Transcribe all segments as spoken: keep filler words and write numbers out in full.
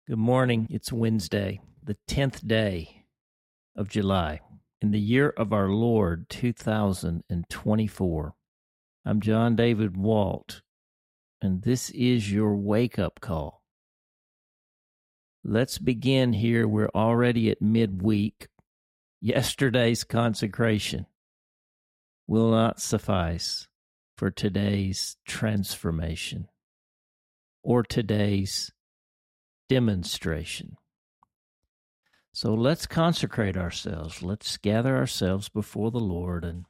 Good morning. It's Wednesday, the tenth day of July, in the year of our Lord, two thousand twenty-four. I'm John David Walt, and this is your wake-up call. Let's begin here. We're already at midweek. Yesterday's consecration will not suffice for today's transformation or today's demonstration. So let's consecrate ourselves. Let's gather ourselves before the Lord and,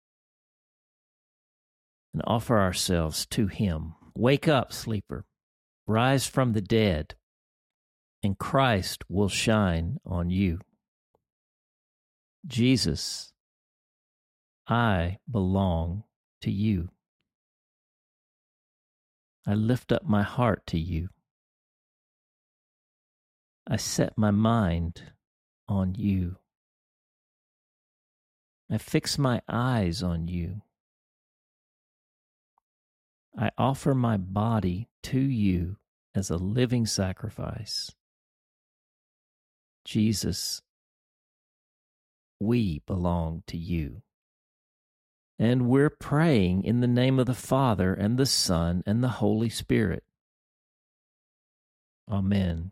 and offer ourselves to Him. Wake up, sleeper. Rise from the dead, and Christ will shine on you. Jesus, I belong to you. I lift up my heart to you. I set my mind on you. I fix my eyes on you. I offer my body to you as a living sacrifice. Jesus, we belong to you. And we're praying in the name of the Father and the Son and the Holy Spirit. Amen.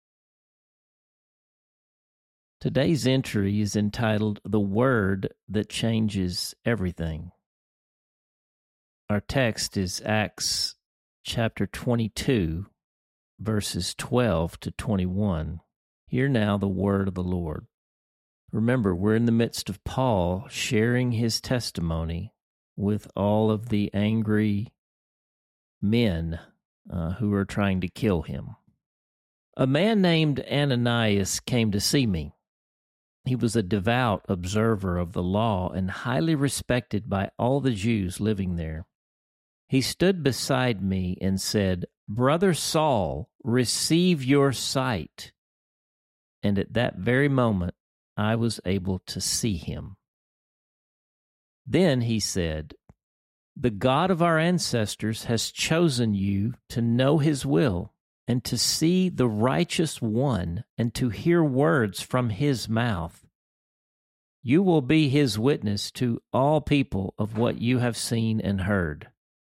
Today's entry is entitled The Word That Changes Everything. Our text is Acts chapter twenty-two, verses twelve to twenty-one. Hear now the word of the Lord. Remember, we're in the midst of Paul sharing his testimony with all of the angry men uh, who are trying to kill him. A man named Ananias came to see me. He was a devout observer of the law and highly respected by all the Jews living there. He stood beside me and said, "Brother Saul, receive your sight." And at that very moment, I was able to see him. Then he said, "The God of our ancestors has chosen you to know His will, and to see the righteous one, and to hear words from His mouth. You will be His witness to all people of what you have seen and heard.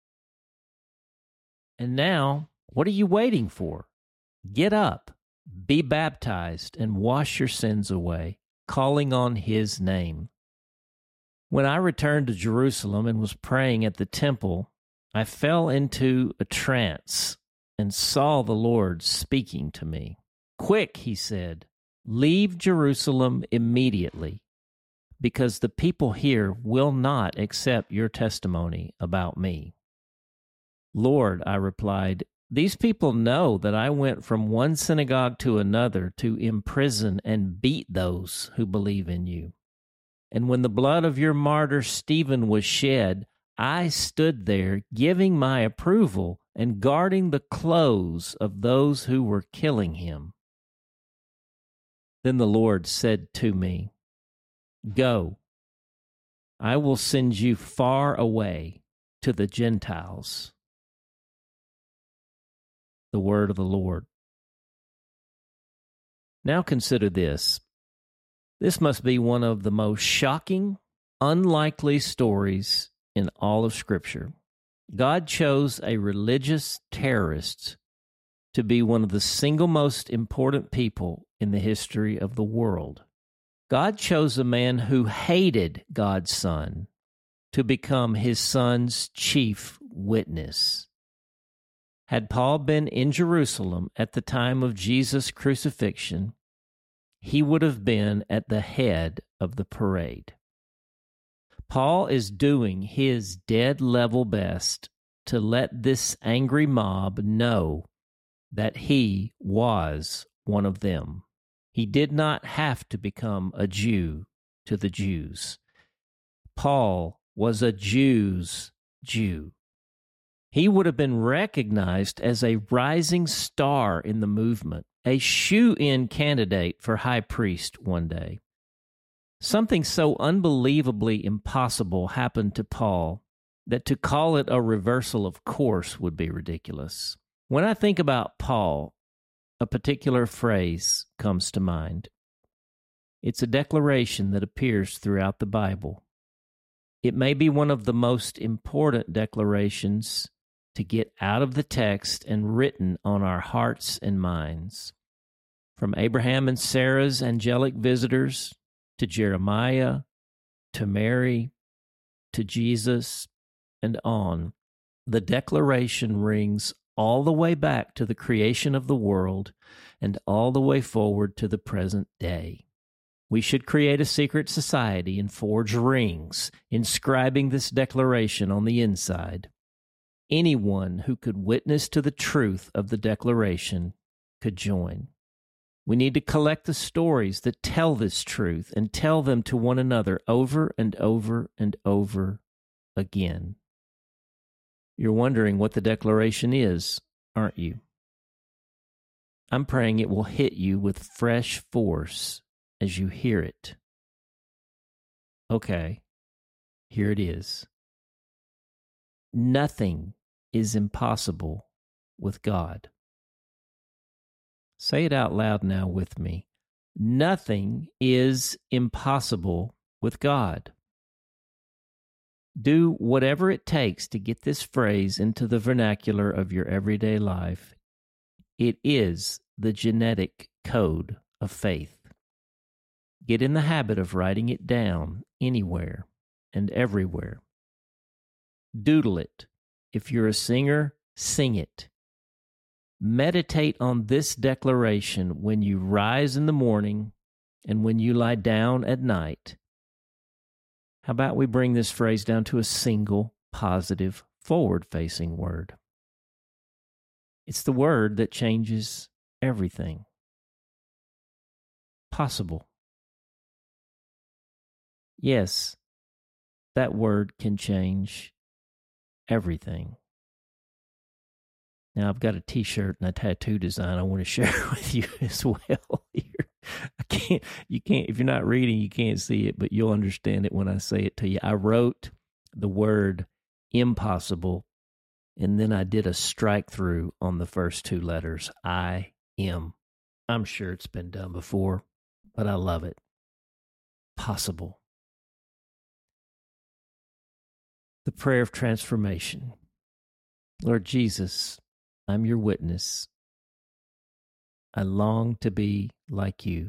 And now, what are you waiting for? Get up, be baptized, and wash your sins away, calling on His name." When I returned to Jerusalem and was praying at the temple, I fell into a trance and saw the Lord speaking to me. "Quick," He said, "leave Jerusalem immediately, because the people here will not accept your testimony about me." "Lord," I replied, "these people know that I went from one synagogue to another to imprison and beat those who believe in you. And when the blood of your martyr Stephen was shed, I stood there giving my approval and guarding the clothes of those who were killing him." Then the Lord said to me, "Go, I will send you far away to the Gentiles." The word of the Lord. Now consider this. This must be one of the most shocking, unlikely stories in all of Scripture. God chose a religious terrorist to be one of the single most important people in the history of the world. God chose a man who hated God's Son to become His Son's chief witness. Had Paul been in Jerusalem at the time of Jesus' crucifixion, he would have been at the head of the parade. Paul is doing his dead-level best to let this angry mob know that he was one of them. He did not have to become a Jew to the Jews. Paul was a Jew's Jew. He would have been recognized as a rising star in the movement, a shoe-in candidate for high priest one day. Something so unbelievably impossible happened to Paul that to call it a reversal of course would be ridiculous. When I think about Paul, a particular phrase comes to mind. It's a declaration that appears throughout the Bible. It may be one of the most important declarations to get out of the text and written on our hearts and minds. From Abraham and Sarah's angelic visitors, to Jeremiah, to Mary, to Jesus, and on, the declaration rings all the way back to the creation of the world and all the way forward to the present day. We should create a secret society and forge rings inscribing this declaration on the inside. Anyone who could witness to the truth of the declaration could join. We need to collect the stories that tell this truth and tell them to one another over and over and over again. You're wondering what the declaration is, aren't you? I'm praying it will hit you with fresh force as you hear it. Okay, here it is. Nothing is impossible with God. Say it out loud now with me. Nothing is impossible with God. Do whatever it takes to get this phrase into the vernacular of your everyday life. It is the genetic code of faith. Get in the habit of writing it down anywhere and everywhere. Doodle it. If you're a singer, sing it. Meditate on this declaration when you rise in the morning and when you lie down at night. How about we bring this phrase down to a single, positive, forward-facing word? It's the word that changes everything. Possible. Yes, that word can change everything. Now, I've got a t-shirt and a tattoo design I want to share with you as well here. I can't, you can't, if you're not reading, you can't see it, but you'll understand it when I say it to you. I wrote the word impossible, and then I did a strike through on the first two letters, I am. I'm sure it's been done before, but I love it. Possible. The prayer of transformation. Lord Jesus, I'm your witness. I long to be like you.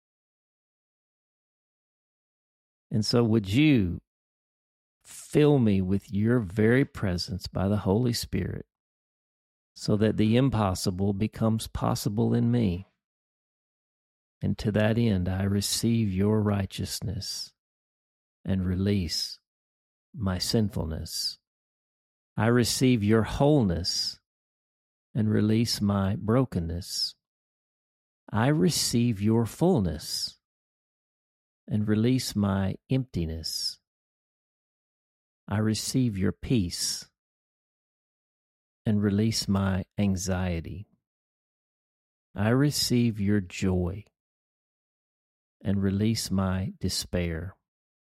And so would you fill me with your very presence by the Holy Spirit so that the impossible becomes possible in me. And to that end, I receive your righteousness and release my sinfulness. I receive your wholeness and release my brokenness. I receive your fullness and release my emptiness. I receive your peace and release my anxiety. I receive your joy and release my despair.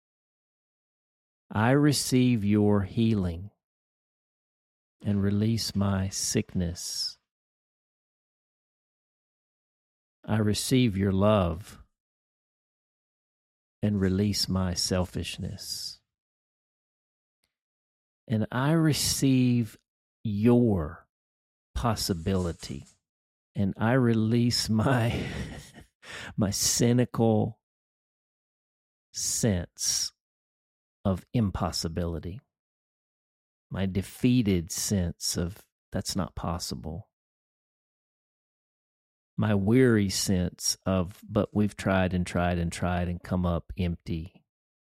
I receive your healing and release my sickness. I receive your love and release my selfishness. And I receive your possibility and I release my my cynical sense of impossibility, my defeated sense of that's not possible, my weary sense of but we've tried and tried and tried and come up empty.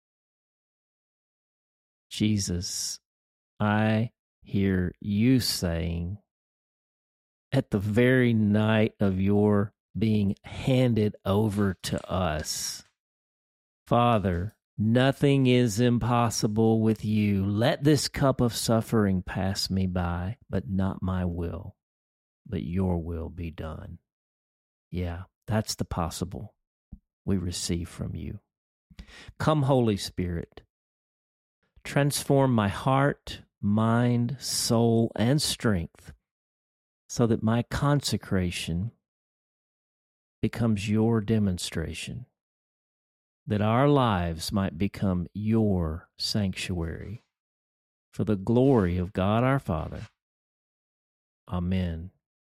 Jesus, I hear you saying at the very night of your being handed over to us, Father, nothing is impossible with you. Let this cup of suffering pass me by, but not my will, but your will be done. Yeah, that's the possible we receive from you. Come, Holy Spirit, transform my heart, mind, soul, and strength so that my consecration becomes your demonstration, that our lives might become your sanctuary for the glory of God our Father. Amen.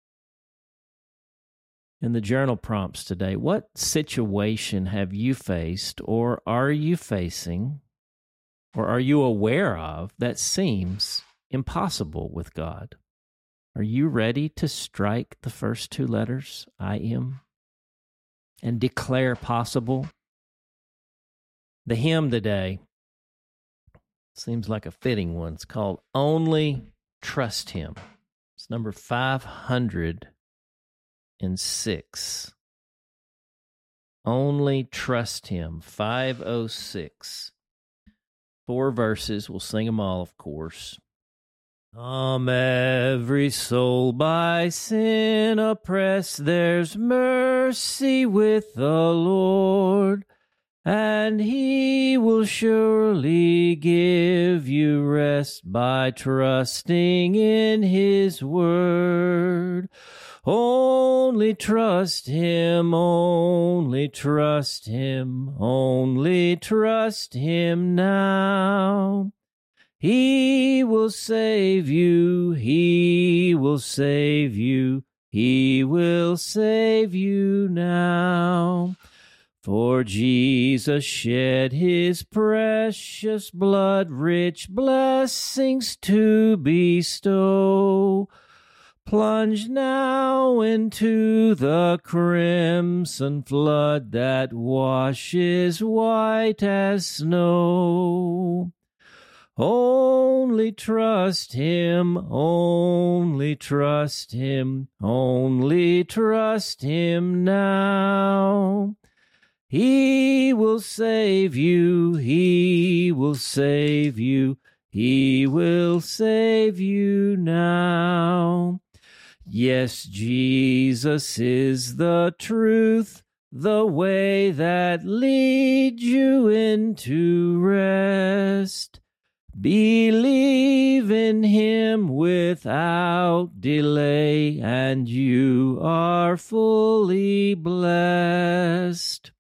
In the journal prompts today, what situation have you faced or are you facing or are you aware of that seems impossible with God? Are you ready to strike the first two letters, I am, and declare possible? The hymn today seems like a fitting one. It's called Only Trust Him. It's number five hundred six. Only Trust Him, five oh six. Four verses. We'll sing them all, of course. Come, every soul by sin oppressed, there's mercy with the Lord, and He will surely give you rest by trusting in His word. Only trust Him, only trust Him, only trust Him now. He will save you, He will save you, He will save you now. For Jesus shed His precious blood, rich blessings to bestow. Plunge now into the crimson flood that washes white as snow. Only trust Him, only trust Him, only trust Him now. He will save you, He will save you, He will save you now. Yes, Jesus is the truth, the way that leads you into rest. Believe in Him without delay, and you are fully blessed.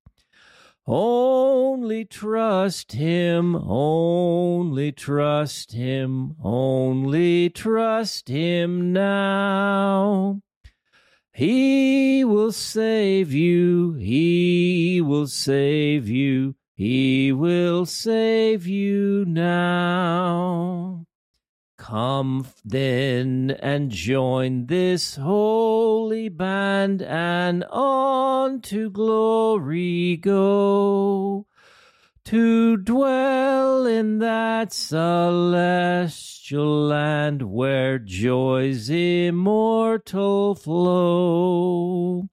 Only trust Him, only trust Him, only trust Him now. He will save you, He will save you, He will save you now. Come then and join this holy band, and on to glory go, to dwell in that celestial land where joys immortal flow.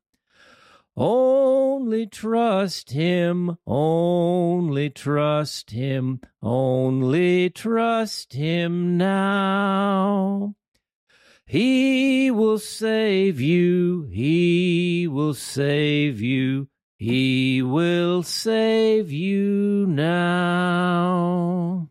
Only trust Him, only trust Him, only trust Him now. He will save you, He will save you, He will save you now.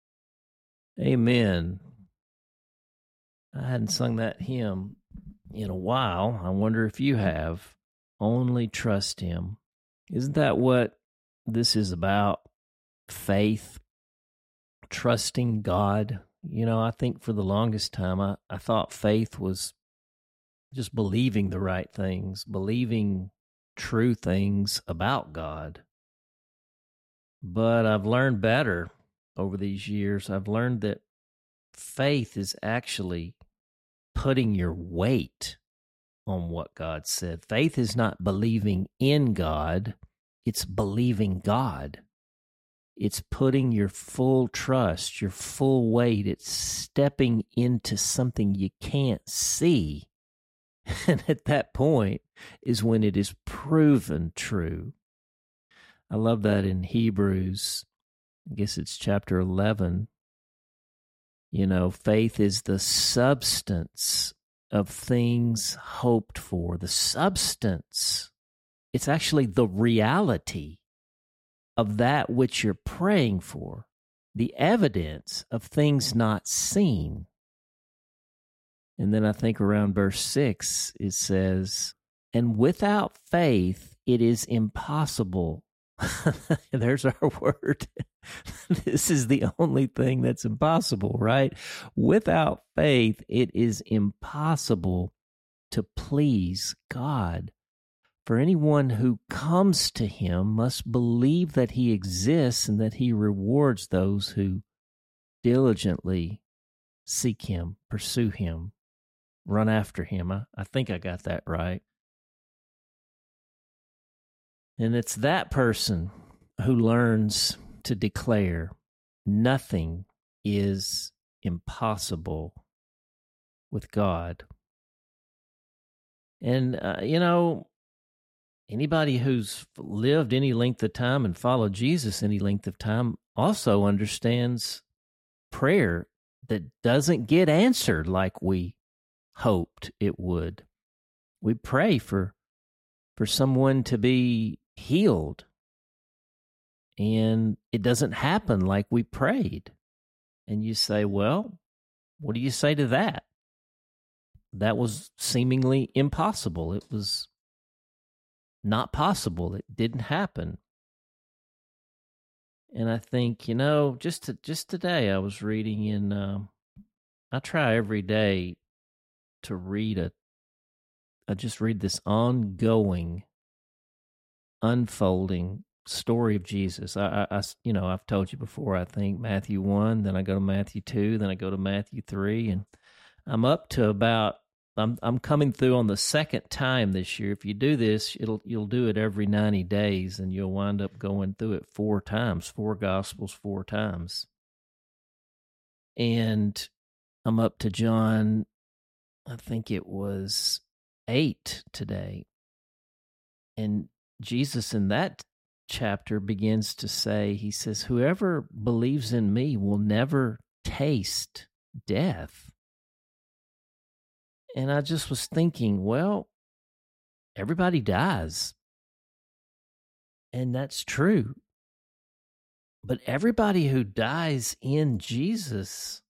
Amen. I hadn't sung that hymn in a while. I wonder if you have. Only trust Him. Isn't that what this is about? Faith, trusting God. You know, I think for the longest time, I, I thought faith was just believing the right things, believing true things about God. But I've learned better over these years. I've learned that faith is actually putting your weight on what God said. Faith is not believing in God, it's believing God. It's putting your full trust, your full weight. It's stepping into something you can't see. And at that point is when it is proven true. I love that in Hebrews, I guess it's chapter eleven. You know, faith is the substance of things hoped for, the substance. It's actually the reality of that which you're praying for, the evidence of things not seen. And then I think around verse six, it says, And without faith, it is impossible. There's our word. This is the only thing that's impossible, right? Without faith, it is impossible to please God. For anyone who comes to him must believe that he exists and that he rewards those who diligently seek him, pursue him, run after him. I, I think I got that right. And it's that person who learns to declare nothing is impossible with God. And, uh, you know, anybody who's lived any length of time and followed Jesus any length of time also understands prayer that doesn't get answered like we hoped it would. We pray for for someone to be healed, and it doesn't happen like we prayed. And you say, well, what do you say to that? That was seemingly impossible. It was not possible. It didn't happen. And I think, you know, just to, just today I was reading in, um, I try every day to read a, I just read this ongoing, unfolding story of Jesus. I, I, I, you know, I've told you before, I think Matthew one, then I go to Matthew two, then I go to Matthew three, and I'm up to about, I'm I'm coming through on the second time this year. If you do this, it'll you'll do it every ninety days, and you'll wind up going through it four times, four Gospels, four times. And I'm up to John, I think it was eight today. And Jesus in that chapter begins to say, he says, whoever believes in me will never taste death. And I just was thinking, well, everybody dies. And that's true. But everybody who dies in Jesus,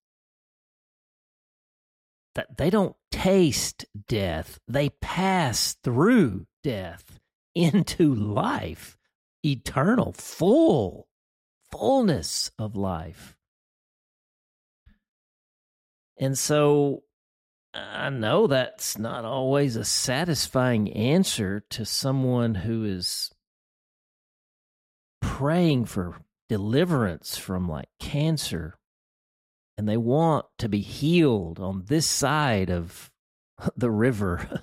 that they don't taste death. They pass through death into life, eternal, full, fullness of life. And so I know that's not always a satisfying answer to someone who is praying for deliverance from like cancer, and they want to be healed on this side of the river.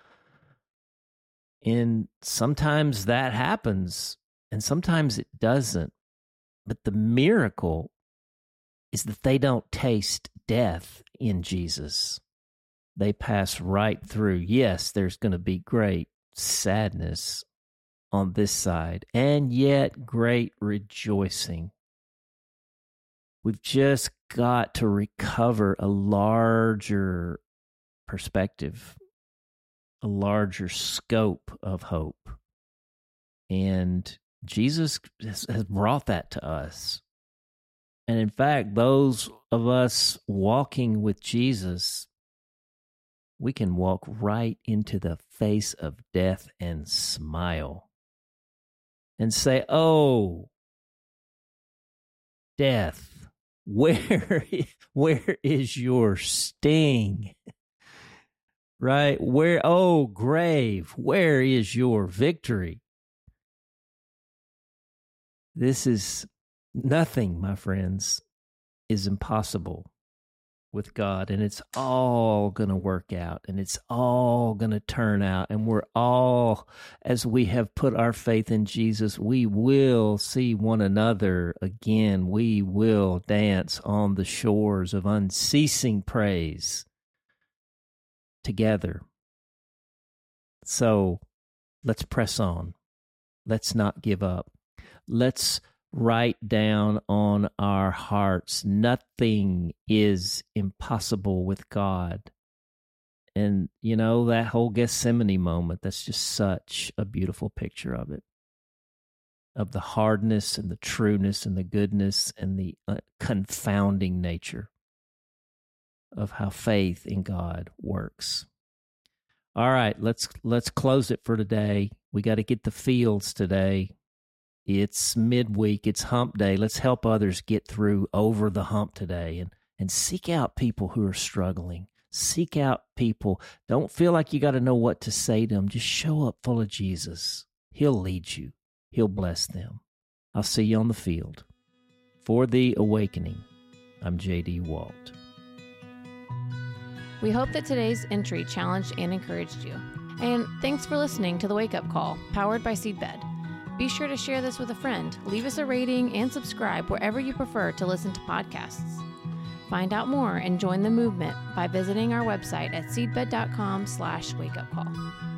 And sometimes that happens, and sometimes it doesn't. But the miracle is that they don't taste death in Jesus. They pass right through. Yes, there's going to be great sadness on this side, and yet great rejoicing. We've just got to recover a larger perspective, a larger scope of hope. And Jesus has brought that to us. And in fact, those of us walking with Jesus, we can walk right into the face of death and smile and say, oh, death, where, where is your sting? Right? Where, oh, grave, where is your victory? This is nothing, my friends, is impossible with God, and it's all going to work out, and it's all going to turn out, and we're all, as we have put our faith in Jesus, we will see one another again. We will dance on the shores of unceasing praise together. So let's press on. Let's not give up. Let's write down on our hearts, nothing is impossible with God. And, you know, that whole Gethsemane moment, that's just such a beautiful picture of it, of the hardness and the trueness and the goodness and the uh, confounding nature of how faith in God works. All right, let's let's close it for today. We got to get the fields today. It's midweek. It's hump day. Let's help others get through over the hump today and, and seek out people who are struggling. Seek out people. Don't feel like you got to know what to say to them. Just show up full of Jesus. He'll lead you. He'll bless them. I'll see you on the field. For The Awakening, I'm J D Walt. We hope that today's entry challenged and encouraged you. And thanks for listening to The Wake Up Call, powered by Seedbed. Be sure to share this with a friend, leave us a rating, and subscribe wherever you prefer to listen to podcasts. Find out more and join the movement by visiting our website at seedbed.com slash wakeupcall.